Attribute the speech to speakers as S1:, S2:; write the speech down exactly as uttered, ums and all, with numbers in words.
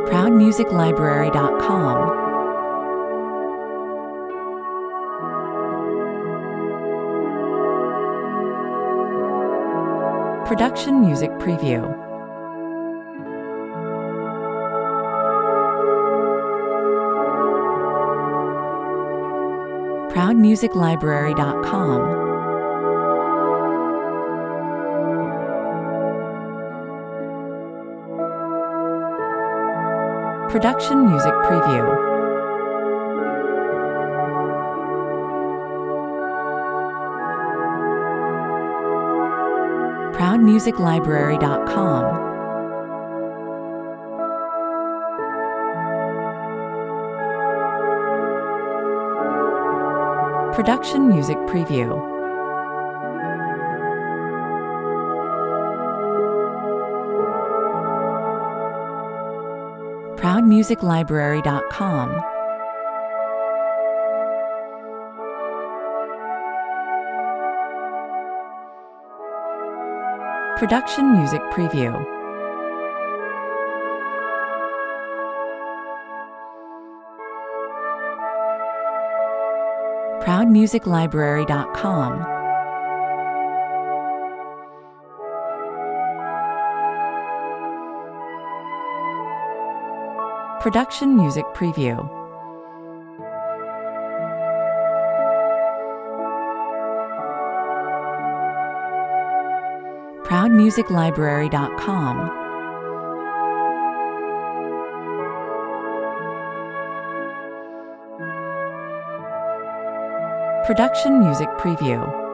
S1: proud music library dot com. Production Music Preview. proud music library dot com. Production Music Preview. proud music library dot com. Production Music Preview. proud music library dot com. Production Music Preview. proud music library dot com. Production Music Preview. proud music library dot com. Production Music Preview.